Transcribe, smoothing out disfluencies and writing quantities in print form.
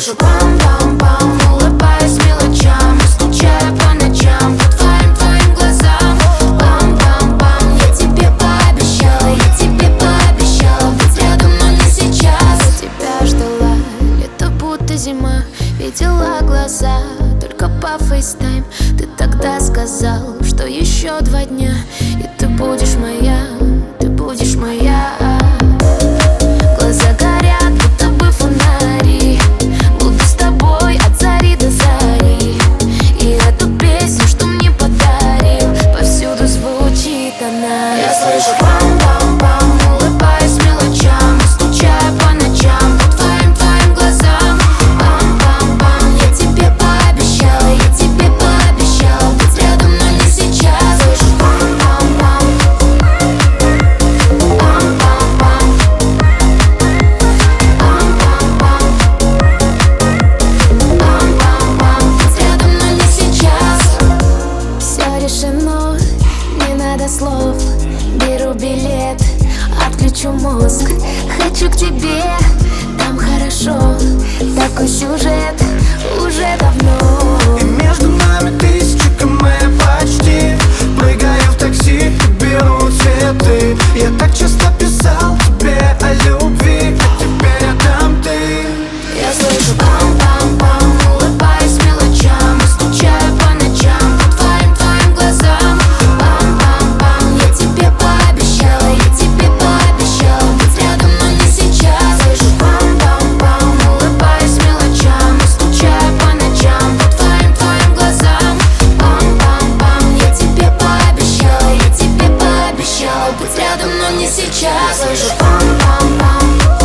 слышу пам-пам-пам, улыбаюсь мелочам, скучаю по ночам, по твоим глазам. Пам-пам-пам, я тебе пообещала быть рядом, но не сейчас. Я тебя ждала, лето будто зима, видела глаза только по FaceTime. Ты тогда сказал, что еще 2 дня, и ты будешь моя, ты будешь моя. Глаза горят, будто бы фонари, буду с тобой от зари до зари. И эту песню, что мне подарил, повсюду звучит она. Я слышу пам-пам-пам, улыбаюсь мелочам, скучаю по ночам, по твоим глазам. Пам-пам-пам, я тебе пообещала быть рядом, но не сейчас. Слышу пам-пам-пам, пам-пам-пам, пам-пам-пам, пам-пам-пам, быть рядом, но не сейчас. Все решено, не надо слов, беру билет, отключу мозг. Хочу к тебе, там хорошо, такой сюжет уже давно. И между нами 1000 км почти. Прыгаю в такси и беру цветы. Я так часто писал тебе о любви, а теперь отдам ты. Я слышу пам-пам-пам, улыбаюсь мелочам, скучаю по ночам, по твоим глазам. Пам-пам-пам, я тебе пообещала быть рядом, но не сейчас. Слышу пам-пам-пам, улыбаюсь мелочам, скучаю по ночам, по твоим глазам. Пам-пам-пам, я тебе пообещала быть рядом, но не сейчас. Слышу пам-пам-пам.